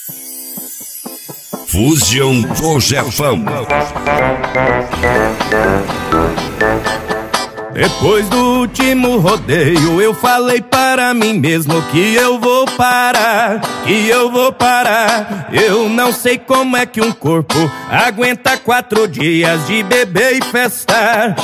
Fusion do Jefão. Depois do último rodeio, eu falei para mim mesmo que eu vou parar, Eu não sei como é que um corpo aguenta 4 dias de beber e festar,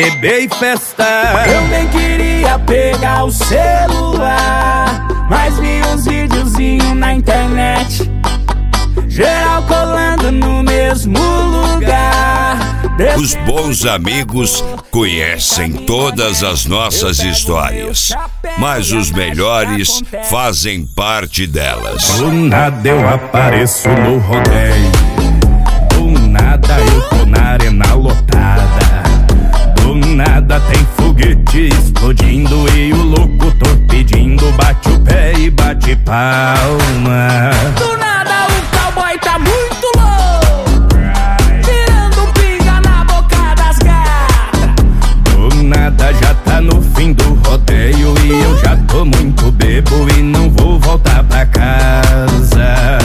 Eu nem queria pegar o celular, mas vi uns videozinhos na internet, geral colando no mesmo lugar. Os bons amigos conhecem todas as nossas histórias, mas os melhores fazem parte delas. Do nada eu apareço no rodeio, do nada eu tô na arena lotada, do nada tem foguete explodindo e o locutor pedindo bate o pé e bate palma. Do nada o cowboy tá muito louco, tirando pinga na boca das gatas. Do nada já tá no fim do rodeio e eu já tô muito bebo e não vou voltar pra casa.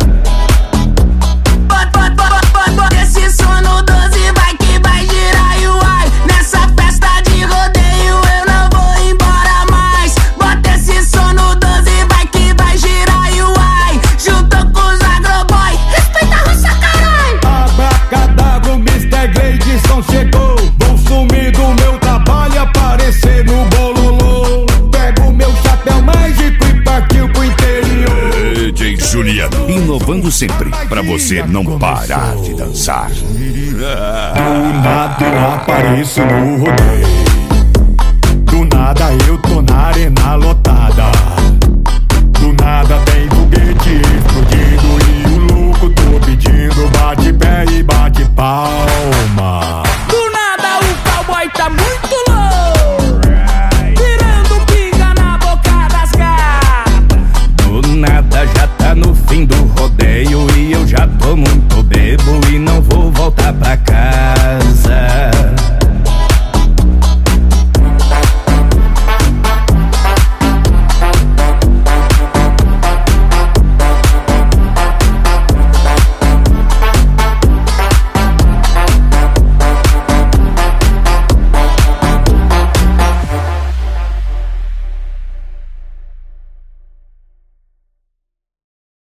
Bota esse som no 12, vai que vai girar e uai. Nessa festa de rodeio eu não vou embora mais. Bota esse som no 12, vai que vai girar e uai. Juntou com os agroboy, respeita a roça, carai. Abracadabra, o Mr. Gleidson chegou. Vou sumir do meu trabalho, aparecer no bololô. Pego meu chapéu mágico e partiu pro interior. DJ Juliano, inovando sempre pra você não parar de dançar. Do nada eu apareço no rodeio, do nada eu tô na arena lotada, do nada tem